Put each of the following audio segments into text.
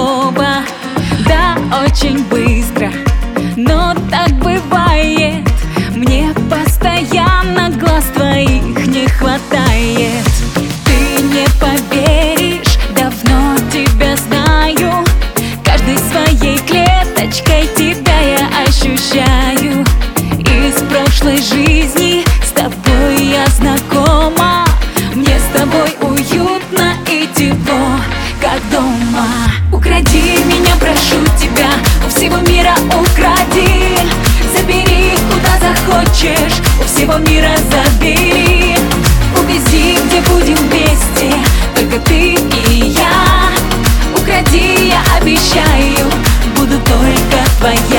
оба. Да, очень быстро, но так бывает. Мне постоянно глаз твоих не хватает. Ты не поверишь, давно тебя знаю. Каждой своей клеточкой тебя я ощущаю. Из прошлой жизни с тобой я знакома. Мне с тобой уютно и тепло, как дома. Укради меня, прошу тебя, у всего мира укради. Забери, куда захочешь, у всего мира забери. Увези, где будем вместе, только ты и я. Укради, я обещаю, буду только твоя.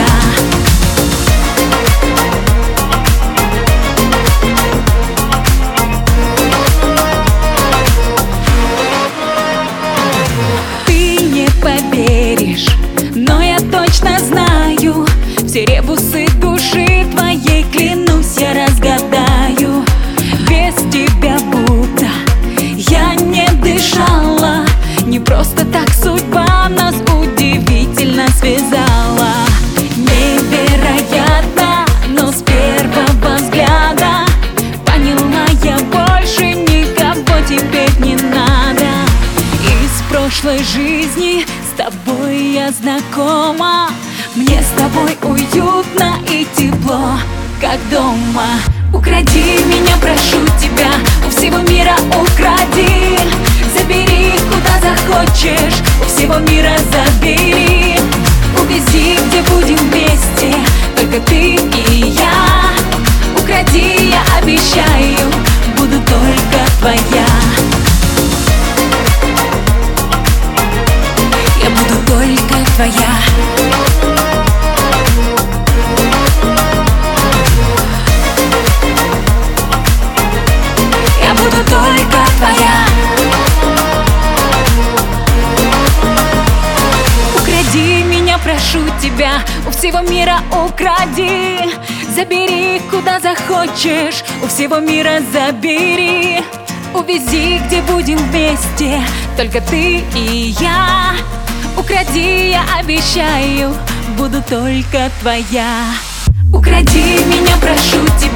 Поверишь, но я точно знаю, все ребусы души твоей, клянусь, я разгадаю. Без тебя будто я не дышала. Не просто так судьба нас удивительно связала. Невероятно, но с первого взгляда поняла, я больше никого теперь не надо. Из прошлой жизни с тобой я знакома. Мне с тобой уютно и тепло, как дома. Укради меня, прошу тебя, у всего мира укради. Забери, куда захочешь, у всего мира забери. Увези, где будем вместе, только ты и я. Укради, я обещаю, буду только твоя. Я буду только твоя. Я буду только твоя. Укради меня, прошу тебя, у всего мира укради. Забери, куда захочешь, у всего мира забери. Увези, где будем вместе, только ты и я. Укради, я обещаю, буду только твоя. Укради меня, прошу тебя.